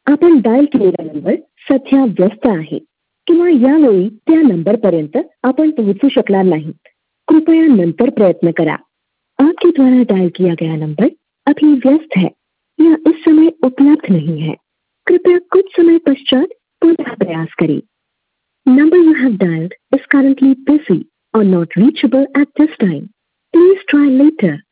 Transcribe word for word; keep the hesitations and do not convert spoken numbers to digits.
आपण डायल केलेला नंबर सध्या व्यस्त आहे किंवा यावेळी त्या नंबर पर्यंत आपण पहुंचू शकणार नहीं। कृपया नंतर प्रयत्न करा। आपके द्वारा डायल किया गया नंबर अभी व्यस्त है या इस समय उपलब्ध नहीं है। कृपया कुछ समय पश्चात पुनः प्रयास करें। Number you have dialed is currently busy or not reachable at this time. Please try later.